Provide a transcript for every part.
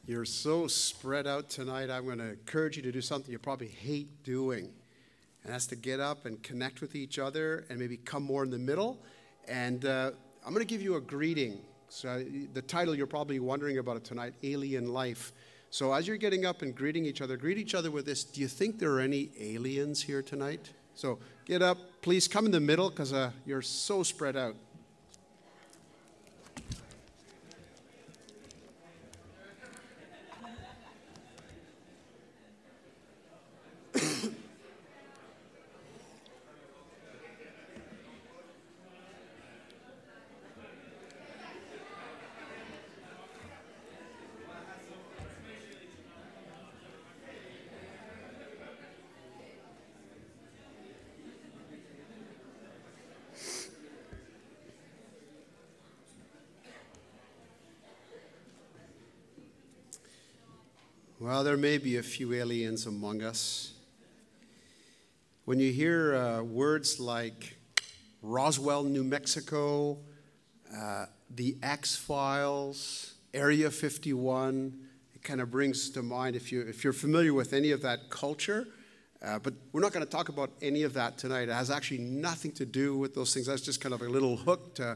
You're so spread out tonight. I'm going to encourage you to do something you probably hate doing. And that's to get up and connect with each other and maybe come more in the middle. And I'm going to give you a greeting. So the title, you're probably wondering about it tonight, Alien Life. So as you're getting up and greet each other with this, do you think there are any aliens here tonight? So get up, please come in the middle because you're so spread out. Well, there may be a few aliens among us. When you hear words like Roswell, New Mexico, the X-Files, Area 51, it kind of brings to mind, if you're familiar with any of that culture, but we're not going to talk about any of that tonight. It has actually nothing to do with those things. That's just kind of a little hook to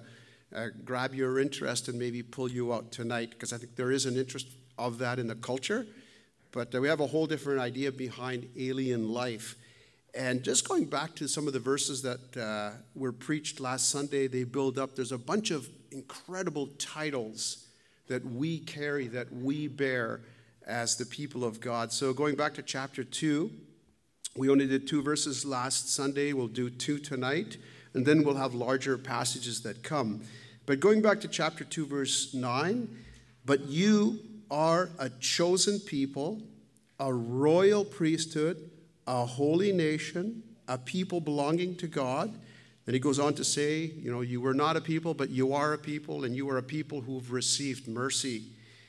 grab your interest and maybe pull you out tonight, because I think there is an interest of that in the culture. But we have a whole different idea behind alien life. And just going back to some of the verses that were preached last Sunday, they build up. There's a bunch of incredible titles that we carry, that we bear as the people of God. So going back to chapter 2, we only did 2 verses last Sunday. We'll do 2 tonight, and then we'll have larger passages that come. But going back to chapter 2, verse 9, but you are a chosen people, a royal priesthood, a holy nation, a people belonging to God. Then he goes on to say, you were not a people, but you are a people, and you are a people who've received mercy.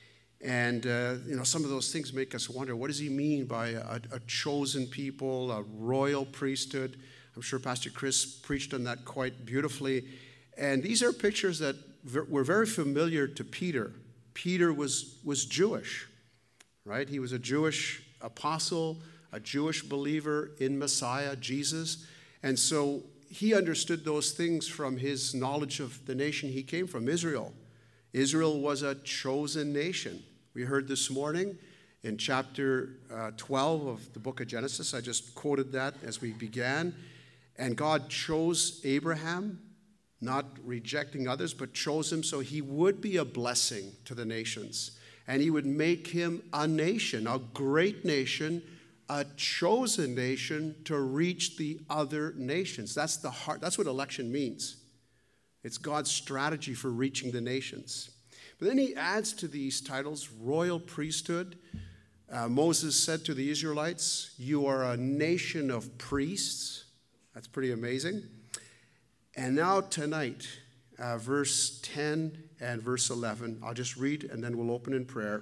And, some of those things make us wonder, what does he mean by a chosen people, a royal priesthood? I'm sure Pastor Chris preached on that quite beautifully. And these are pictures that were very familiar to Peter. Peter was Jewish, right? He was a Jewish apostle, a Jewish believer in Messiah, Jesus. And so he understood those things from his knowledge of the nation he came from, Israel. Israel was a chosen nation. We heard this morning in chapter 12 of the book of Genesis. I just quoted that as we began. And God chose Abraham, not rejecting others, but chose him so he would be a blessing to the nations. And he would make him a nation, a great nation, a chosen nation to reach the other nations. That's the heart. That's what election means. It's God's strategy for reaching the nations. But then he adds to these titles, royal priesthood. Moses said to the Israelites, you are a nation of priests. That's pretty amazing. And now tonight, verse 10 and verse 11, I'll just read and then we'll open in prayer.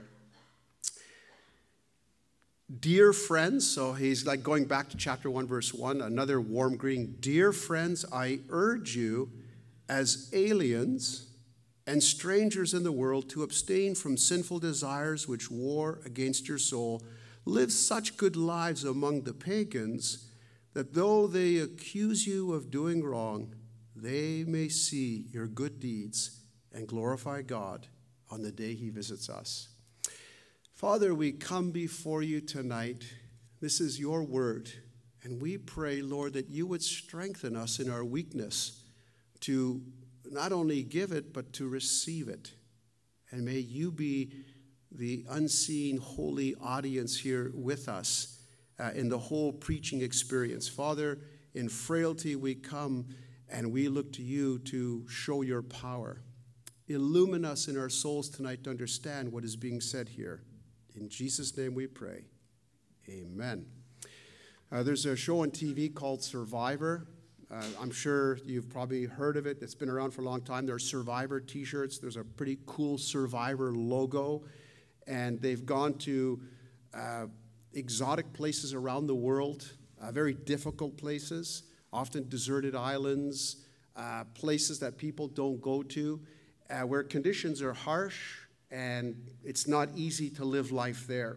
Dear friends, so he's like going back to chapter 1, verse 1, another warm greeting. Dear friends, I urge you as aliens and strangers in the world to abstain from sinful desires which war against your soul. Live such good lives among the pagans that though they accuse you of doing wrong, they may see your good deeds and glorify God on the day he visits us. Father, we come before you tonight. This is your word. And we pray, Lord, that you would strengthen us in our weakness to not only give it, but to receive it. And may you be the unseen holy audience here with us in the whole preaching experience. Father, in frailty we come and we look to you to show your power. Illumine us in our souls tonight to understand what is being said here. In Jesus' name we pray. Amen. There's a show on TV called Survivor. I'm sure you've probably heard of it. It's been around for a long time. There are Survivor t-shirts. There's a pretty cool Survivor logo. And they've gone to exotic places around the world, very difficult places, often deserted islands, places that people don't go to, where conditions are harsh and it's not easy to live life there.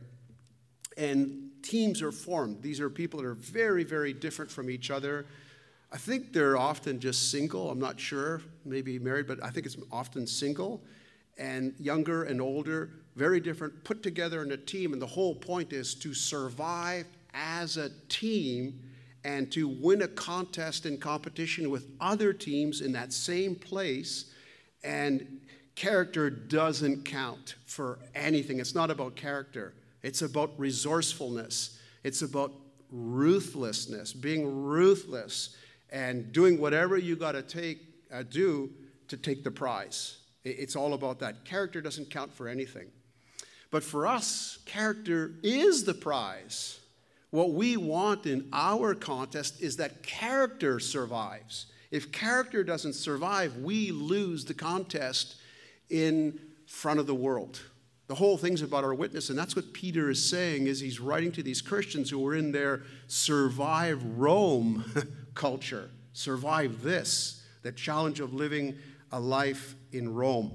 And teams are formed. These are people that are very, very different from each other. I think they're often just single. I'm not sure, maybe married, but I think it's often single, and younger and older, very different, put together in a team. And the whole point is to survive as a team and to win a contest in competition with other teams in that same place. And character doesn't count for anything. It's not about character. It's about resourcefulness. It's about ruthlessness, being ruthless and doing whatever you got to do to take the prize. It's all about that. Character doesn't count for anything. But for us, character is the prize. What we want in our contest is that character survives. If character doesn't survive, we lose the contest in front of the world. The whole thing's about our witness, and that's what Peter is saying as he's writing to these Christians who are in their survive Rome culture. Survive this, the challenge of living a life in Rome.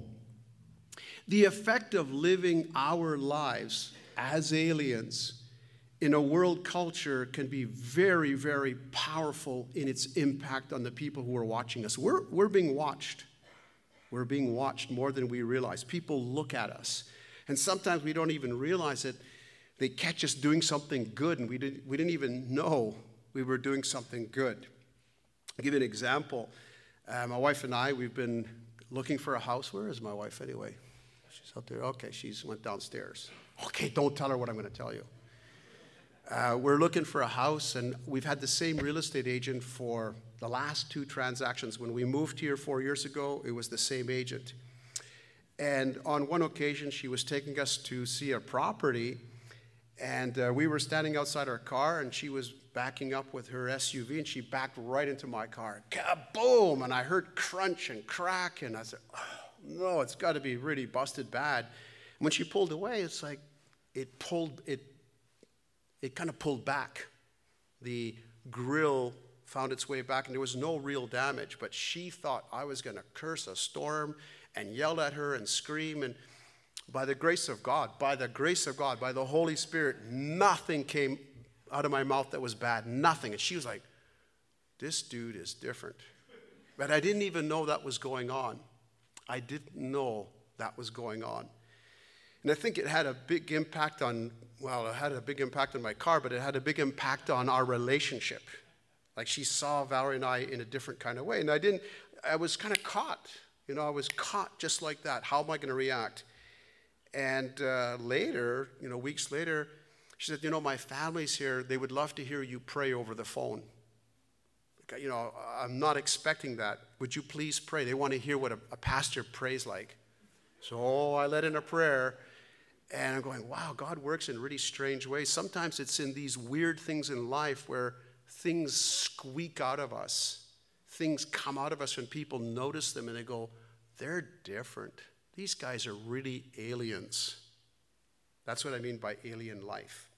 The effect of living our lives as aliens in a world culture can be very, very powerful in its impact on the people who are watching us. We're being watched. We're being watched more than we realize. People look at us. And sometimes we don't even realize it. They catch us doing something good, and we didn't even know we were doing something good. I'll give you an example. My wife and I, we've been looking for a house. Where is my wife anyway? She's out there. Okay, she's went downstairs. Okay, don't tell her what I'm going to tell you. We're looking for a house, and we've had the same real estate agent for the last 2 transactions. When we moved here 4 years ago, it was the same agent. And on one occasion, she was taking us to see a property, and we were standing outside our car, and she was backing up with her SUV, and she backed right into my car. Kaboom! And I heard crunch and crack, and I said, oh, no, it's got to be really busted bad. And when she pulled away, it's like it kind of pulled back. The grill found its way back, and there was no real damage, but she thought I was going to curse a storm and yell at her and scream, and by the grace of God, by the Holy Spirit, nothing came out of my mouth that was bad, nothing. And she was like, this dude is different. But I didn't even know that was going on. I didn't know that was going on. And I think it had a big impact on, it had a big impact on my car, but it had a big impact on our relationship. Like, she saw Valerie and I in a different kind of way. And I was kind of caught. I was caught just like that. How am I going to react? And later, weeks later, she said, my family's here. They would love to hear you pray over the phone. I'm not expecting that. Would you please pray? They want to hear what a pastor prays like. So I let in a prayer, and I'm going, wow, God works in really strange ways. Sometimes it's in these weird things in life where things squeak out of us. Things come out of us when people notice them and they go, they're different. These guys are really aliens. That's what I mean by alien life.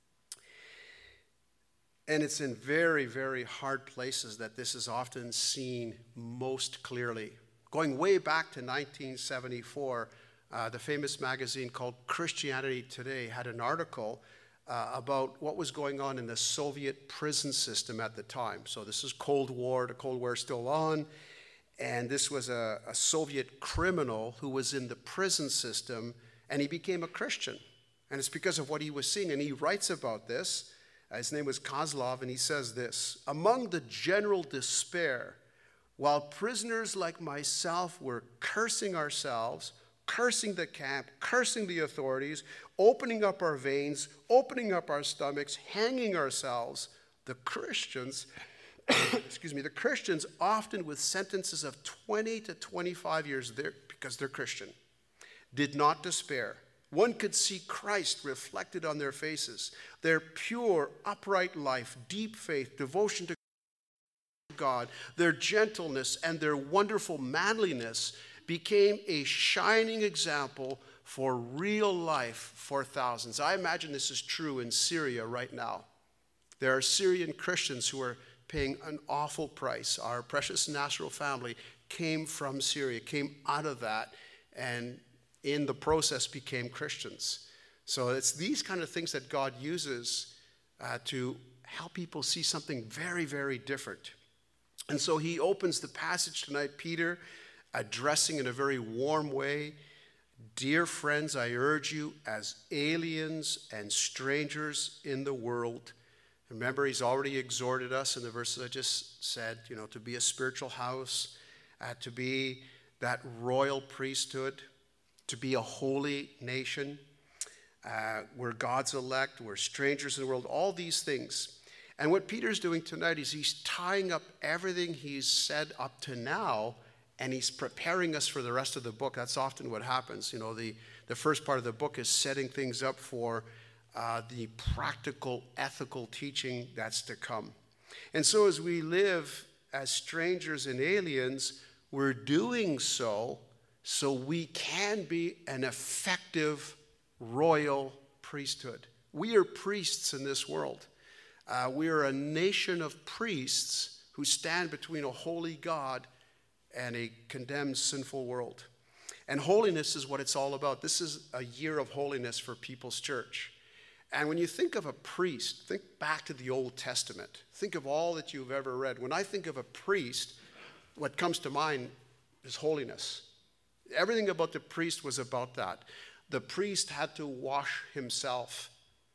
And it's in very, very hard places that this is often seen most clearly. Going way back to 1974, the famous magazine called Christianity Today had an article about what was going on in the Soviet prison system at the time. So this is Cold War, the Cold War is still on, and this was a Soviet criminal who was in the prison system, and he became a Christian. And it's because of what he was seeing, and he writes about this. His name was Kozlov, and he says this: among the general despair, while prisoners like myself were cursing ourselves, cursing the camp, cursing the authorities, opening up our veins, opening up our stomachs, hanging ourselves, the Christians, the Christians often with sentences of 20 to 25 years there because they're Christian, did not despair. One could see Christ reflected on their faces. Their pure, upright life, deep faith, devotion to God, their gentleness, and their wonderful manliness became a shining example for real life for thousands. I imagine this is true in Syria right now. There are Syrian Christians who are paying an awful price. Our precious Nasrul family came from Syria, came out of that, and in the process became Christians. So it's these kind of things that God uses to help people see something very, very different. And so he opens the passage tonight, Peter, addressing in a very warm way, "Dear friends, I urge you as aliens and strangers in the world." Remember, he's already exhorted us in the verses I just said, to be a spiritual house, to be that royal priesthood, to be a holy nation. We're God's elect, we're strangers in the world, all these things. And what Peter's doing tonight is he's tying up everything he's said up to now, and he's preparing us for the rest of the book. That's often what happens. The first part of the book is setting things up for the practical, ethical teaching that's to come. And so as we live as strangers and aliens, we're doing so we can be an effective royal priesthood. We are priests in this world. We are a nation of priests who stand between a holy God and a condemned, sinful world. And holiness is what it's all about. This is a year of holiness for People's Church. And when you think of a priest, think back to the Old Testament. Think of all that you've ever read. When I think of a priest, what comes to mind is holiness. Everything about the priest was about that. The priest had to wash himself,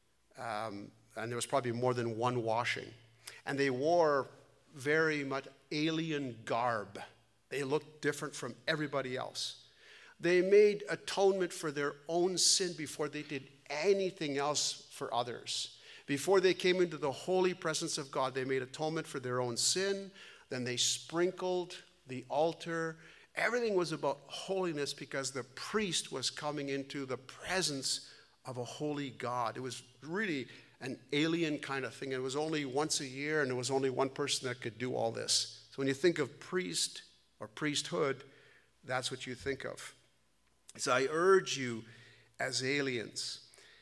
and there was probably more than one washing. And they wore very much alien garb. They looked different from everybody else. They made atonement for their own sin before they did anything else for others. Before they came into the holy presence of God, they made atonement for their own sin. Then they sprinkled the altar. Everything was about holiness because the priest was coming into the presence of a holy God. It was really an alien kind of thing. It was only once a year, and there was only one person that could do all this. So when you think of priest or priesthood, that's what you think of. So I urge you as aliens.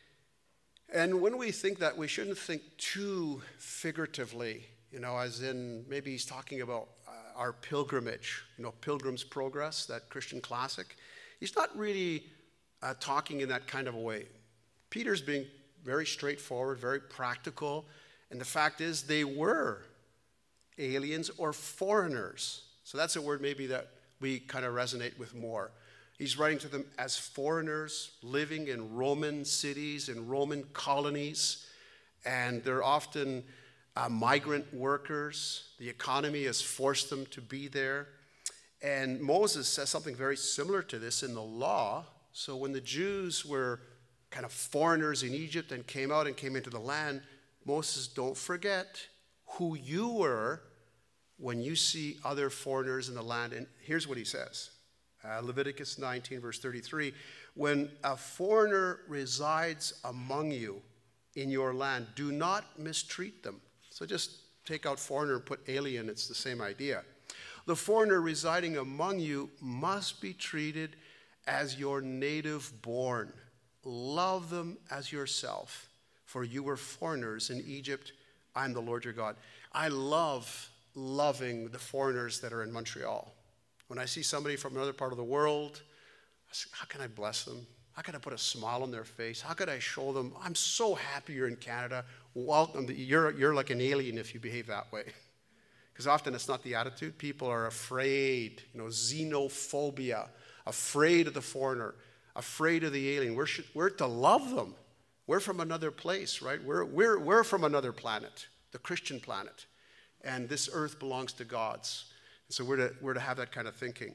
And when we think that, we shouldn't think too figuratively, as in maybe he's talking about our pilgrimage, Pilgrim's Progress, that Christian classic. He's not really talking in that kind of a way. Peter's being very straightforward, very practical, and the fact is they were aliens or foreigners. So that's a word maybe that we kind of resonate with more. He's writing to them as foreigners living in Roman cities and Roman colonies, and they're often migrant workers. The economy has forced them to be there. And Moses says something very similar to this in the law. So when the Jews were kind of foreigners in Egypt and came out and came into the land, Moses, don't forget who you were when you see other foreigners in the land. And here's what he says. Leviticus 19, verse 33. When a foreigner resides among you in your land, do not mistreat them. So just take out foreigner and put alien, it's the same idea. The foreigner residing among you must be treated as your native born. Love them as yourself, for you were foreigners in Egypt. I'm the Lord your God. I love loving the foreigners that are in Montreal. When I see somebody from another part of the world, I say, how can I bless them? How can I put a smile on their face? How could I show them, I'm so happy you're in Canada. Welcome. You're like an alien if you behave that way. Because often it's not the attitude. People are afraid, xenophobia, afraid of the foreigner, afraid of the alien. We're to love them. We're from another place, right? We're from another planet, the Christian planet. And this earth belongs to God's. So we're to have that kind of thinking.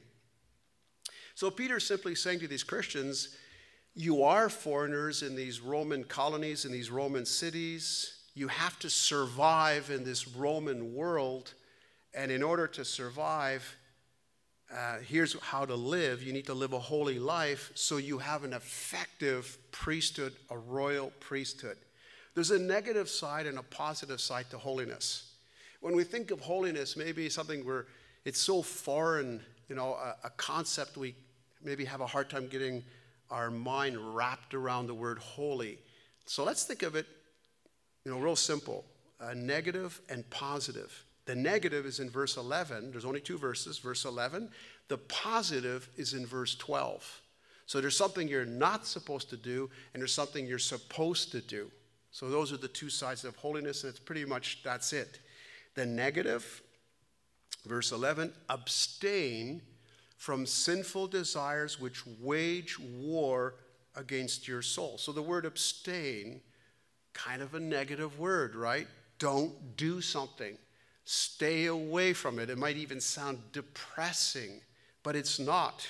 So Peter's simply saying to these Christians, you are foreigners in these Roman colonies, in these Roman cities. You have to survive in this Roman world. And in order to survive, here's how to live. You need to live a holy life so you have an effective priesthood, a royal priesthood. There's a negative side and a positive side to holiness. When we think of holiness, maybe something it's so foreign, a concept we maybe have a hard time getting our mind wrapped around the word holy. So let's think of it, real simple, negative and positive. The negative is in verse 11. There's only two verses, verse 11. The positive is in verse 12. So there's something you're not supposed to do, and there's something you're supposed to do. So those are the two sides of holiness, and it's pretty much, that's it. The negative, verse 11, abstain from sinful desires which wage war against your soul. So the word abstain, kind of a negative word, right? Don't do something. Stay away from it. It might even sound depressing, but it's not.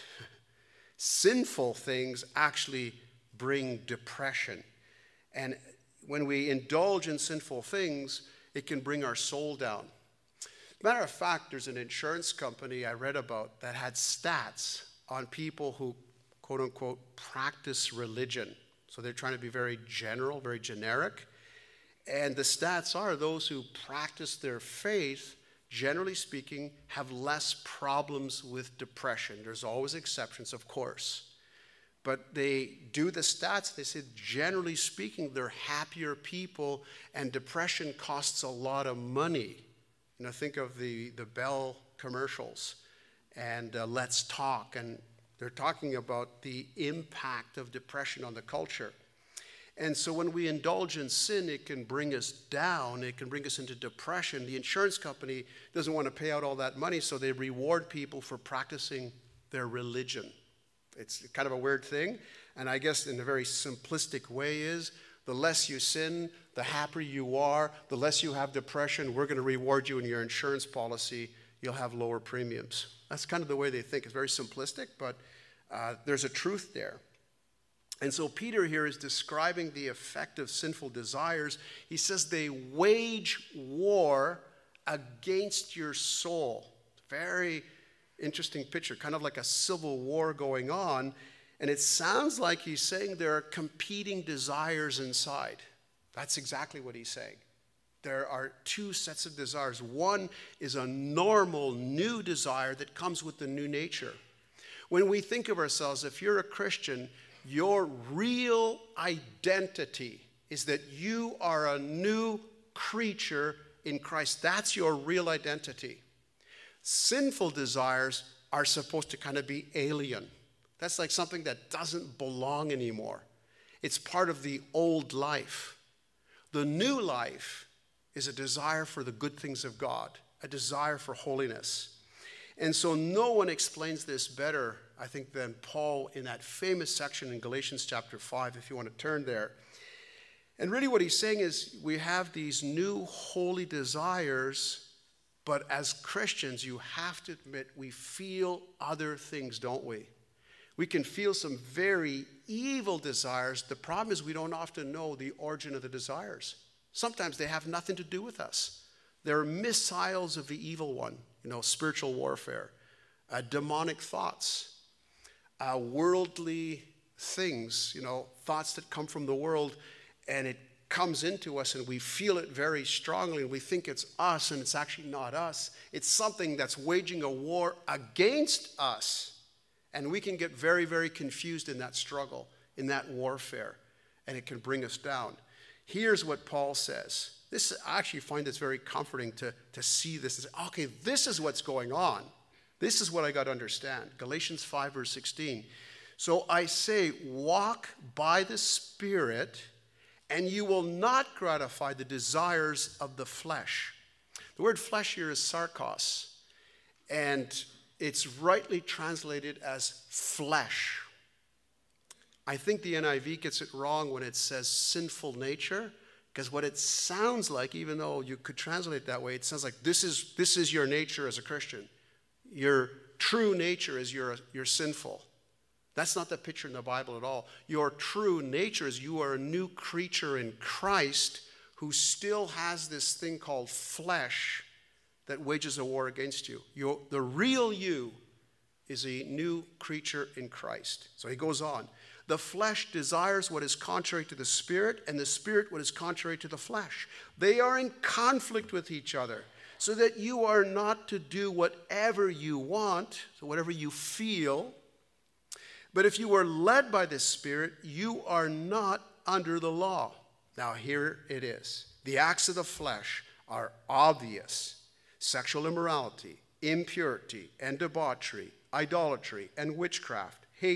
Sinful things actually bring depression. And when we indulge in sinful things, it can bring our soul down. Matter of fact, there's an insurance company I read about that had stats on people who, quote unquote, practice religion. So they're trying to be very general, very generic. And the stats are those who practice their faith, generally speaking, have less problems with depression. There's always exceptions, of course. But they do the stats. They say, generally speaking, they're happier people, and depression costs a lot of money. You know, think of the Bell commercials and Let's Talk, and they're talking about the impact of depression on the culture. And so when we indulge in sin, it can bring us down. It can bring us into depression. The insurance company doesn't want to pay out all that money, so they reward people for practicing their religion. It's kind of a weird thing. And I guess in a very simplistic way is, the less you sin, the happier you are, the less you have depression, we're going to reward you in your insurance policy. You'll have lower premiums. That's kind of the way they think. It's very simplistic, but there's a truth there. And so Peter here is describing the effect of sinful desires. He says they wage war against your soul. Very interesting picture, kind of like a civil war going on. And it sounds like he's saying there are competing desires inside. That's exactly what he's saying. There are two sets of desires. One is a normal new desire that comes with the new nature. When we think of ourselves, if you're a Christian, your real identity is that you are a new creature in Christ. That's your real identity. Sinful desires are supposed to kind of be alien. That's like something that doesn't belong anymore. It's part of the old life. The new life is a desire for the good things of God, a desire for holiness. And so no one explains this better, I think, than Paul in that famous section in Galatians chapter 5, if you want to turn there. And really what he's saying is we have these new holy desires, but as Christians, you have to admit we feel other things, don't we? We can feel some very evil desires. The problem is we don't often know the origin of the desires. Sometimes they have nothing to do with us. They're missiles of the evil one, spiritual warfare, demonic thoughts, worldly things, thoughts that come from the world, and it comes into us and we feel it very strongly and we think it's us, and it's actually not us. It's something that's waging a war against us. And we can get very, very confused in that struggle, in that warfare, and it can bring us down. Here's what Paul says. I actually find this very comforting to see this and say, okay, this is what's going on. This is what I got to understand. Galatians 5, verse 16. So I say, walk by the Spirit, and you will not gratify the desires of the flesh. The word flesh here is sarkos, and it's rightly translated as flesh. I think the NIV gets it wrong when it says sinful nature, because what it sounds like, even though you could translate it that way, it sounds like this is your nature as a Christian. Your true nature is you're sinful. That's not the picture in the Bible at all. Your true nature is you are a new creature in Christ who still has this thing called flesh that wages a war against you. The real you is a new creature in Christ. So he goes on. The flesh desires what is contrary to the Spirit, and the Spirit what is contrary to the flesh. They are in conflict with each other, so that you are not to do whatever you want, so whatever you feel. But if you are led by the Spirit, you are not under the law. Now here it is. The acts of the flesh are obvious: sexual immorality, impurity and debauchery, idolatry and witchcraft, hatred,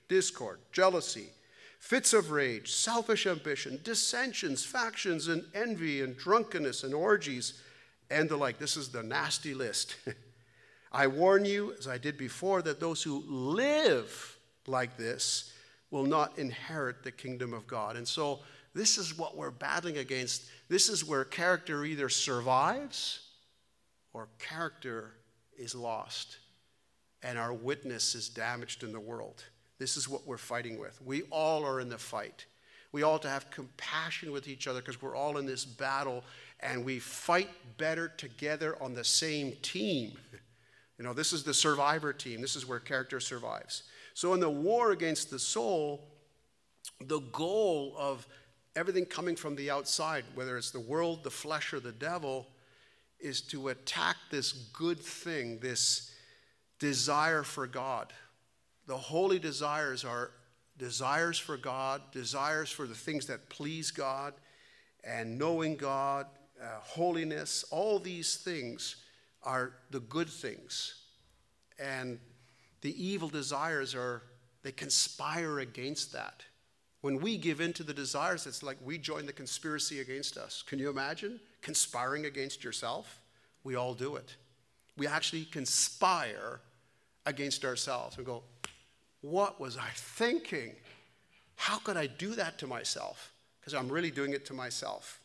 discord, jealousy, fits of rage, selfish ambition, dissensions, factions, and envy, and drunkenness, and orgies, and the like. This is the nasty list. I warn you, as I did before, that those who live like this will not inherit the kingdom of God. And so this is what we're battling against. This is where character either survives or character is lost, and our witness is damaged in the world. This is what we're fighting with. We all are in the fight. We all have to have compassion with each other because we're all in this battle, and we fight better together on the same team. You know, this is the survivor team. This is where character survives. So in the war against the soul, the goal of everything coming from the outside, whether it's the world, the flesh, or the devil, is to attack this good thing, this desire for God. The holy desires are desires for God, desires for the things that please God, and knowing God, holiness. All these things are the good things. And the evil desires they conspire against that. When we give in to the desires, it's like we join the conspiracy against us. Can you imagine conspiring against yourself? We all do it. We actually conspire against ourselves and go, what was I thinking? How could I do that to myself? Because I'm really doing it to myself.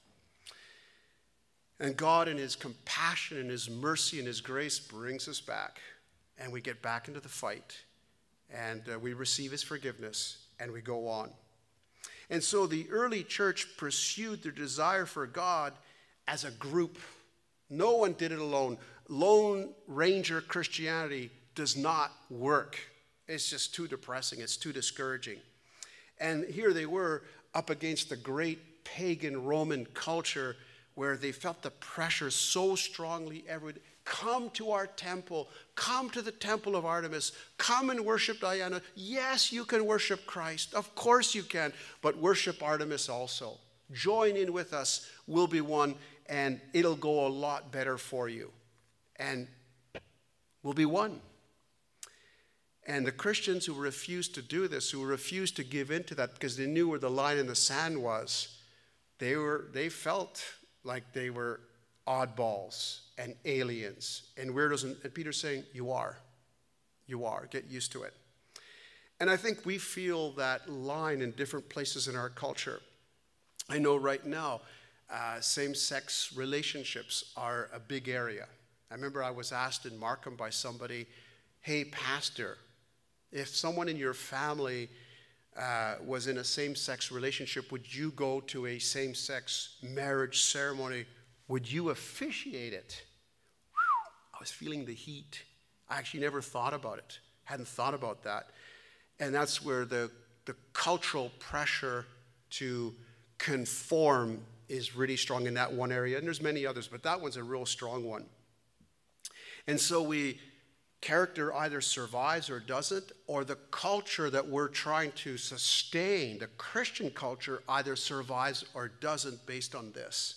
And God, in his compassion and his mercy and his grace, brings us back. And we get back into the fight. And we receive his forgiveness. And we go on. And so the early church pursued their desire for God as a group. No one did it alone. Lone Ranger Christianity does not work. It's just too depressing. It's too discouraging. And here they were up against the great pagan Roman culture where they felt the pressure so strongly every day. Come to our temple. Come to the temple of Artemis. Come and worship Diana. Yes, you can worship Christ. Of course you can. But worship Artemis also. Join in with us. We'll be one, and it'll go a lot better for you. And we'll be one. And the Christians who refused to do this, who refused to give in to that because they knew where the line in the sand was, they felt like they were oddballs and aliens and weirdos. And Peter's saying, you are. Get used to it. And I think we feel that line in different places in our culture. I know right now, same-sex relationships are a big area. I remember I was asked in Markham by somebody, hey, pastor, if someone in your family was in a same-sex relationship, would you go to a same-sex marriage ceremony? Would you officiate it? Whew, I was feeling the heat. I actually never thought about it. Hadn't thought about that. And that's where the cultural pressure to conform is really strong in that one area. And there's many others, but that one's a real strong one. And so character either survives or doesn't, or the culture that we're trying to sustain, the Christian culture, either survives or doesn't based on this.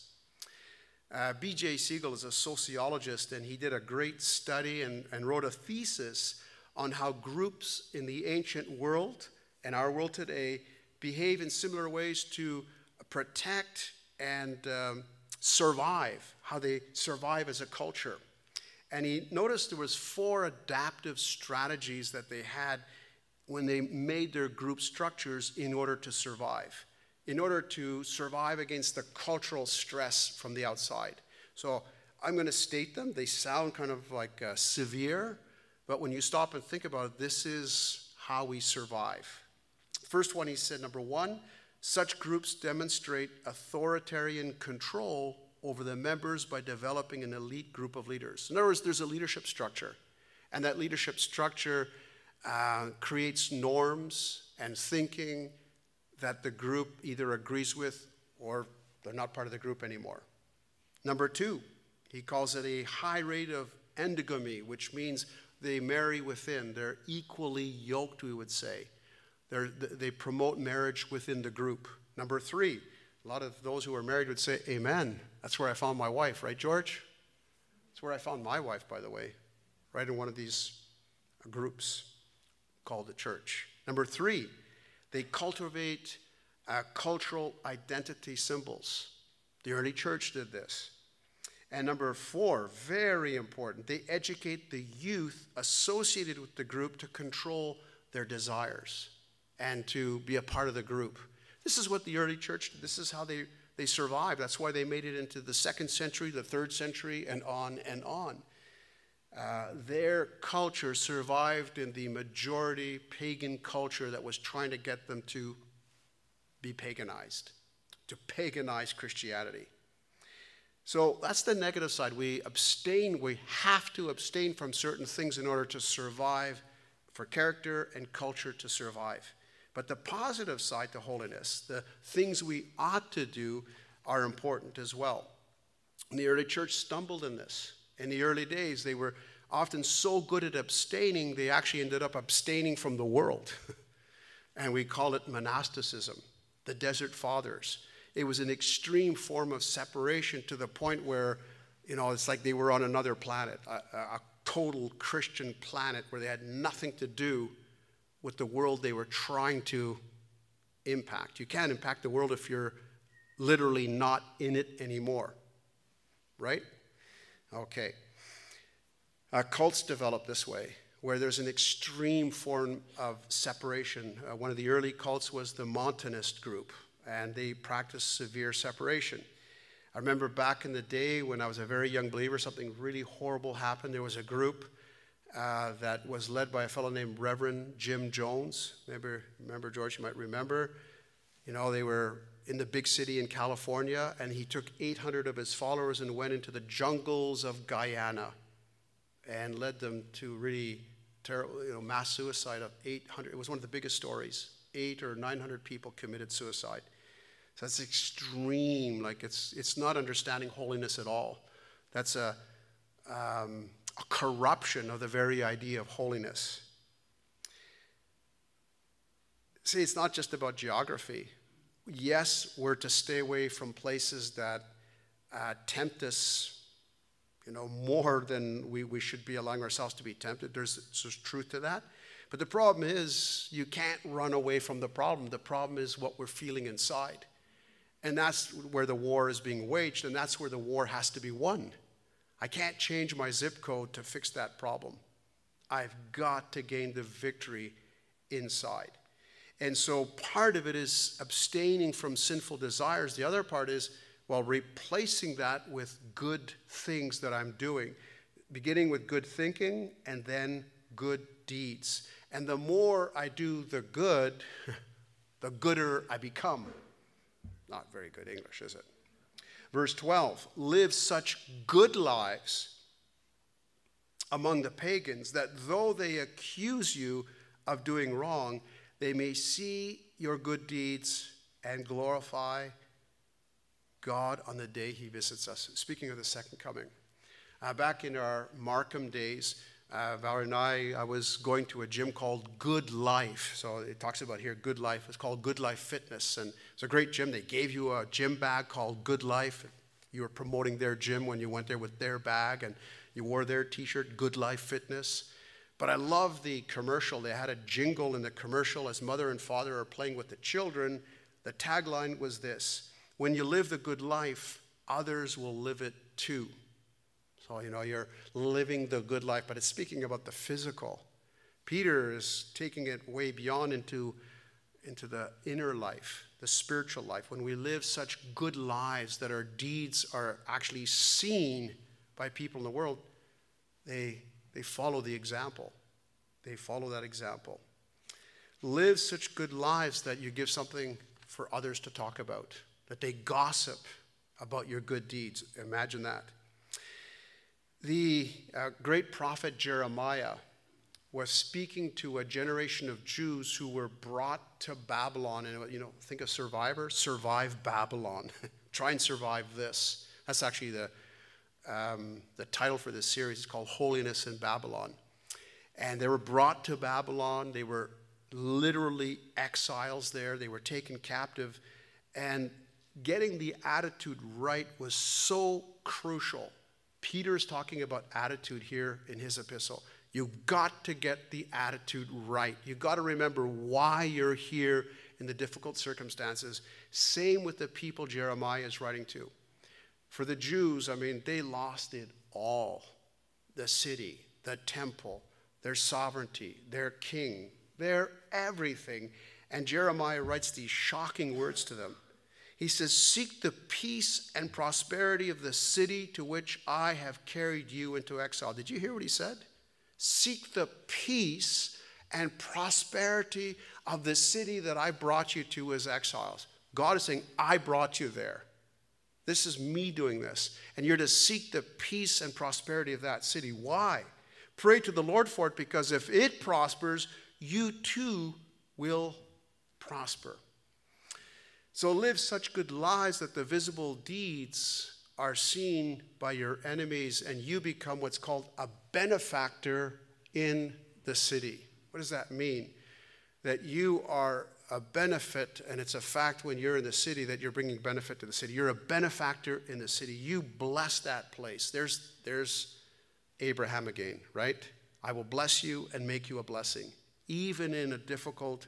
B.J. Siegel is a sociologist, and he did a great study and wrote a thesis on how groups in the ancient world and our world today behave in similar ways to protect and survive, how they survive as a culture. And he noticed there was 4 adaptive strategies that they had when they made their group structures in order to survive against the cultural stress from the outside. So I'm going to state them. They sound kind of like severe, but when you stop and think about it, this is how we survive. First one, he said, number 1, such groups demonstrate authoritarian control over the members by developing an elite group of leaders. In other words, there's a leadership structure, and that leadership structure creates norms and thinking that the group either agrees with or they're not part of the group anymore. Number 2, he calls it a high rate of endogamy, which means they marry within. They're equally yoked, we would say. They promote marriage within the group. Number 3, a lot of those who are married would say, amen. That's where I found my wife, right, George? That's where I found my wife, by the way, right in one of these groups called the church. Number 3, they cultivate cultural identity symbols. The early church did this. And number 4, very important, they educate the youth associated with the group to control their desires and to be a part of the group. This is what the early church did. This is how they survived. That's why they made it into the 2nd century, the 3rd century, and on and on. Their culture survived in the majority pagan culture that was trying to get them to be paganized, to paganize Christianity. So that's the negative side. We have to abstain from certain things in order to survive, for character and culture to survive. But the positive side to holiness, the things we ought to do, are important as well. And the early church stumbled in this. In the early days, they were often so good at abstaining, they actually ended up abstaining from the world. And we call it monasticism, the Desert Fathers. It was an extreme form of separation to the point where, it's like they were on another planet, a total Christian planet where they had nothing to do with the world they were trying to impact. You can't impact the world if you're literally not in it anymore, right? Okay. Cults develop this way, where there's an extreme form of separation. One of the early cults was the Montanist group, and they practiced severe separation. I remember back in the day when I was a very young believer, something really horrible happened. There was a group that was led by a fellow named Reverend Jim Jones. Remember, George, you might remember. They were in the big city in California, and he took 800 of his followers and went into the jungles of Guyana and led them to really terrible, mass suicide of 800. It was one of the biggest stories. 800 or 900 people committed suicide. So that's extreme. Like it's not understanding holiness at all. That's a corruption of the very idea of holiness. See, it's not just about geography. Yes, we're to stay away from places that tempt us, more than we should be allowing ourselves to be tempted. There's truth to that. But the problem is you can't run away from the problem. The problem is what we're feeling inside. And that's where the war is being waged, and that's where the war has to be won. I can't change my zip code to fix that problem. I've got to gain the victory inside. And so part of it is abstaining from sinful desires. The other part is, replacing that with good things that I'm doing, beginning with good thinking and then good deeds. And the more I do the good, the gooder I become. Not very good English, is it? Verse 12, live such good lives among the pagans that though they accuse you of doing wrong, they may see your good deeds and glorify God on the day he visits us. Speaking of the second coming, back in our Markham days, Valerie and I was going to a gym called Good Life. So it talks about here Good Life. It's called Good Life Fitness. And it's a great gym. They gave you a gym bag called Good Life. You were promoting their gym when you went there with their bag. And you wore their t-shirt, Good Life Fitness. But I love the commercial. They had a jingle in the commercial as mother and father are playing with the children. The tagline was this: when you live the good life, others will live it too. So, you're living the good life, but it's speaking about the physical. Peter is taking it way beyond into the inner life, the spiritual life. When we live such good lives that our deeds are actually seen by people in the world, they follow the example. They follow that example. Live such good lives that you give something for others to talk about, that they gossip about your good deeds. Imagine that. The great prophet Jeremiah was speaking to a generation of Jews who were brought to Babylon. And, think of Survivor. Survive Babylon. Try and survive this. That's actually the title for this series. Is called Holiness in Babylon. And they were brought to Babylon. They were literally exiles there. They were taken captive. And getting the attitude right was so crucial. Peter is talking about attitude here in his epistle. You've got to get the attitude right. You've got to remember why you're here in the difficult circumstances. Same with the people Jeremiah is writing to. For the Jews, I mean, they lost it all. The city, the temple, their sovereignty, their king, their everything. And Jeremiah writes these shocking words to them. He says, seek the peace and prosperity of the city to which I have carried you into exile. Did you hear what he said? Seek the peace and prosperity of the city that I brought you to as exiles. God is saying, I brought you there. This is me doing this. And you're to seek the peace and prosperity of that city. Why? Pray to the Lord for it, because if it prospers, you too will prosper. So live such good lives that the visible deeds are seen by your enemies, and you become what's called a benefactor in the city. What does that mean? That you are a benefit, and it's a fact when you're in the city that you're bringing benefit to the city. You're a benefactor in the city. You bless that place. There's Abraham again, right? I will bless you and make you a blessing, even in a difficult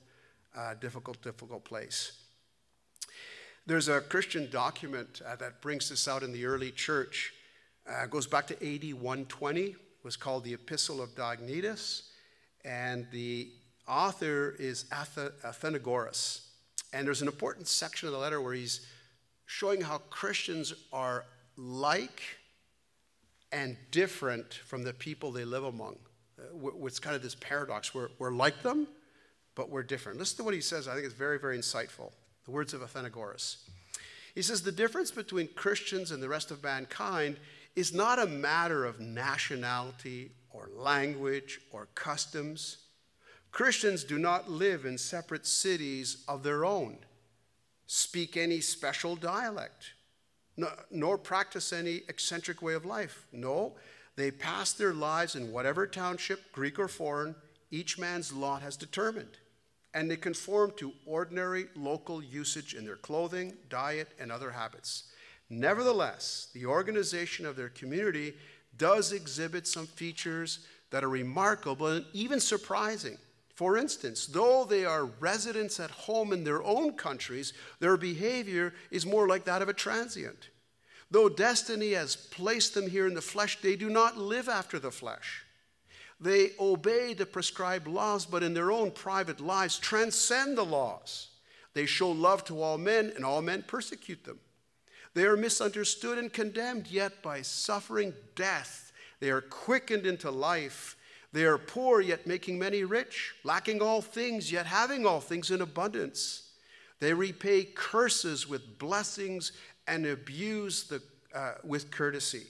place. There's a Christian document that brings this out in the early church. It goes back to AD 120. It was called the Epistle of Diognetus, and the author is Athenagoras. And there's an important section of the letter where he's showing how Christians are like and different from the people they live among. It's kind of this paradox. We're like them, but we're different. Listen to what he says. I think it's very, very insightful. The words of Athenagoras. He says, the difference between Christians and the rest of mankind is not a matter of nationality or language or customs. Christians do not live in separate cities of their own, speak any special dialect, nor practice any eccentric way of life. No, they pass their lives in whatever township, Greek or foreign, each man's lot has determined. And they conform to ordinary local usage in their clothing, diet, and other habits. Nevertheless, the organization of their community does exhibit some features that are remarkable and even surprising. For instance, though they are residents at home in their own countries, their behavior is more like that of a transient. Though destiny has placed them here in the flesh, they do not live after the flesh. They obey the prescribed laws, but in their own private lives transcend the laws. They show love to all men, and all men persecute them. They are misunderstood and condemned, yet by suffering death, they are quickened into life. They are poor, yet making many rich, lacking all things, yet having all things in abundance. They repay curses with blessings and abuse with courtesy.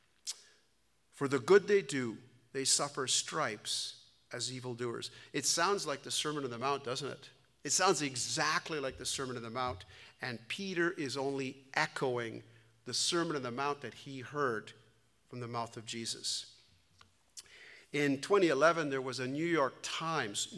For the good they do, they suffer stripes as evildoers. It sounds like the Sermon on the Mount, doesn't it? It sounds exactly like the Sermon on the Mount, and Peter is only echoing the Sermon on the Mount that he heard from the mouth of Jesus. In 2011, there was a New York Times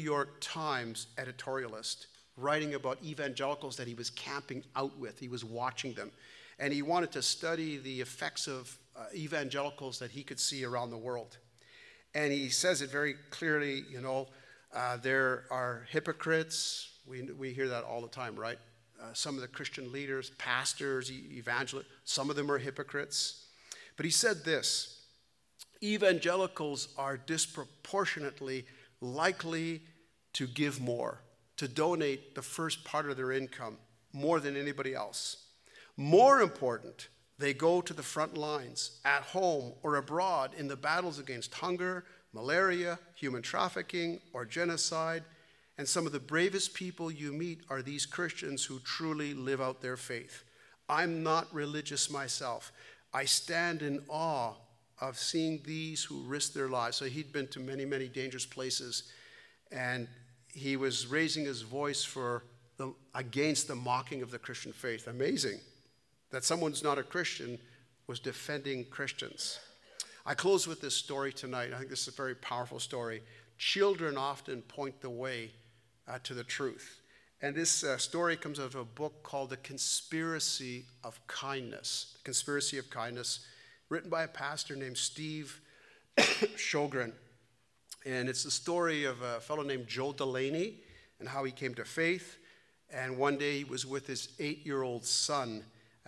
editorialist writing about evangelicals that he was camping out with. He was watching them, and he wanted to study the effects of evangelicals that he could see around the world. And he says it very clearly, there are hypocrites. We hear that all the time, right? Some of the Christian leaders, pastors, evangelists, some of them are hypocrites. But he said this, evangelicals are disproportionately likely to give more, to donate the first part of their income more than anybody else. More important, they go to the front lines, at home or abroad, in the battles against hunger, malaria, human trafficking, or genocide. And some of the bravest people you meet are these Christians who truly live out their faith. I'm not religious myself. I stand in awe of seeing these who risk their lives. So he'd been to many, many dangerous places, and he was raising his voice against the mocking of the Christian faith. Amazing that someone who's not a Christian was defending Christians. I close with this story tonight. I think this is a very powerful story. Children often point the way to the truth. And this story comes out of a book called The Conspiracy of Kindness. The Conspiracy of Kindness, written by a pastor named Steve Sjogren. And it's the story of a fellow named Joe Delaney and how he came to faith. And one day he was with his 8-year-old son,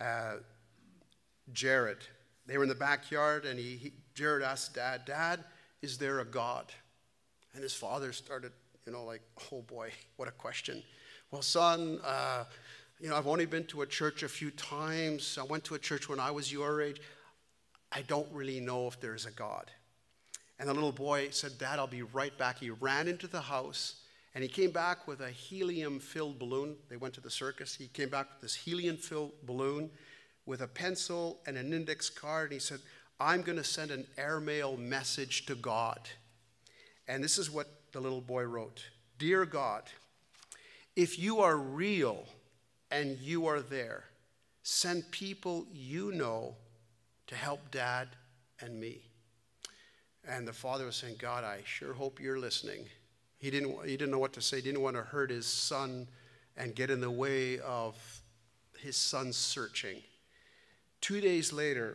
Jared. They were in the backyard, and Jared asked Dad, "Dad, is there a God?" And his father started, like, "Oh boy, what a question." "Well, son, I've only been to a church a few times. I went to a church when I was your age. I don't really know if there's a God." And the little boy said, "Dad, I'll be right back." He ran into the house, and he came back with a helium-filled balloon. They went to the circus. He came back with this helium-filled balloon with a pencil and an index card. And he said, "I'm going to send an airmail message to God." And this is what the little boy wrote. "Dear God, if you are real and you are there, send people you know to help Dad and me." And the father was saying, "God, I sure hope you're listening." He didn't know what to say. He didn't want to hurt his son and get in the way of his son's searching. 2 days later,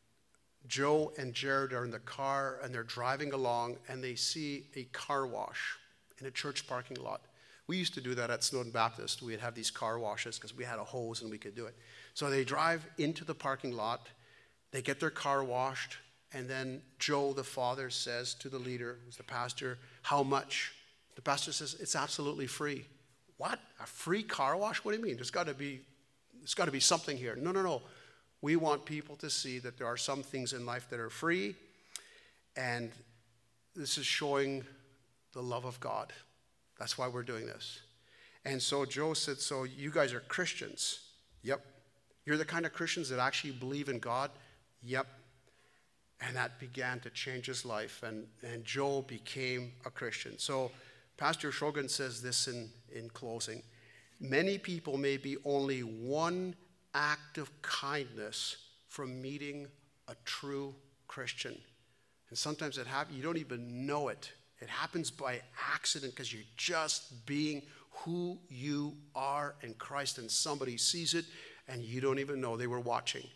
Joe and Jared are in the car, and they're driving along, and they see a car wash in a church parking lot. We used to do that at Snowden Baptist. We'd have these car washes because we had a hose and we could do it. So they drive into the parking lot. They get their car washed. And then Joe, the father, says to the leader, who's the pastor, "How much?" The pastor says, "It's absolutely free." "What? A free car wash? What do you mean? There's got to be something here." No. We want people to see that there are some things in life that are free. And this is showing the love of God. That's why we're doing this. And so Joe said, "So you guys are Christians?" "Yep." "You're the kind of Christians that actually believe in God?" "Yep." And that began to change his life, and Joe became a Christian. So Pastor Shogun says this in closing. Many people may be only one act of kindness from meeting a true Christian. And sometimes it happens, you don't even know it. It happens by accident because you're just being who you are in Christ, and somebody sees it, and you don't even know. They were watching.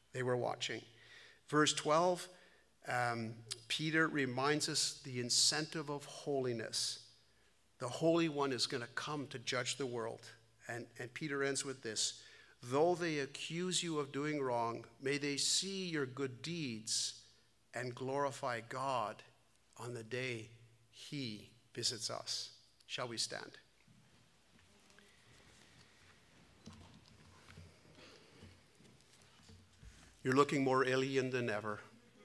Verse 12, Peter reminds us the incentive of holiness. The Holy One is going to come to judge the world. And Peter ends with this: "Though they accuse you of doing wrong, may they see your good deeds and glorify God on the day He visits us." Shall we stand? You're looking more alien than ever.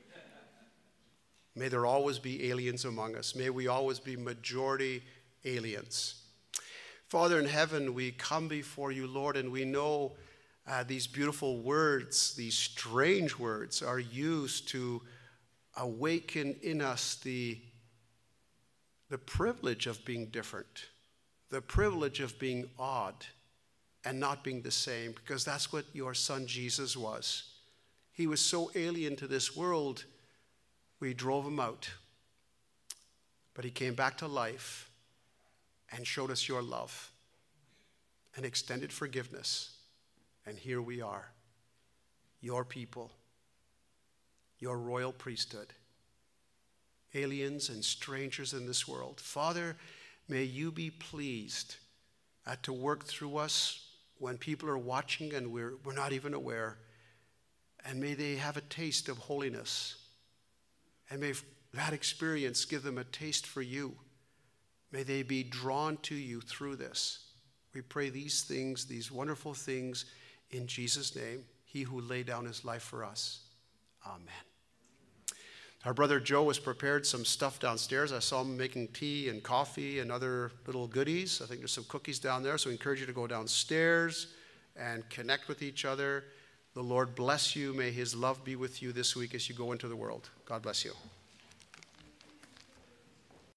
May there always be aliens among us. May we always be majority aliens. Father in heaven, we come before you, Lord, and we know these beautiful words, these strange words, are used to awaken in us the privilege of being different, the privilege of being odd and not being the same, because that's what your son Jesus was. He was so alien to this world, we drove him out. But he came back to life and showed us your love and extended forgiveness. And here we are, your people, your royal priesthood, aliens and strangers in this world. Father, may you be pleased to work through us when people are watching and we're not even aware. And may they have a taste of holiness. And may that experience give them a taste for you. May they be drawn to you through this. We pray these things, these wonderful things, in Jesus' name, he who laid down his life for us. Amen. Our brother Joe has prepared some stuff downstairs. I saw him making tea and coffee and other little goodies. I think there's some cookies down there, so we encourage you to go downstairs and connect with each other. The Lord bless you. May his love be with you this week as you go into the world. God bless you.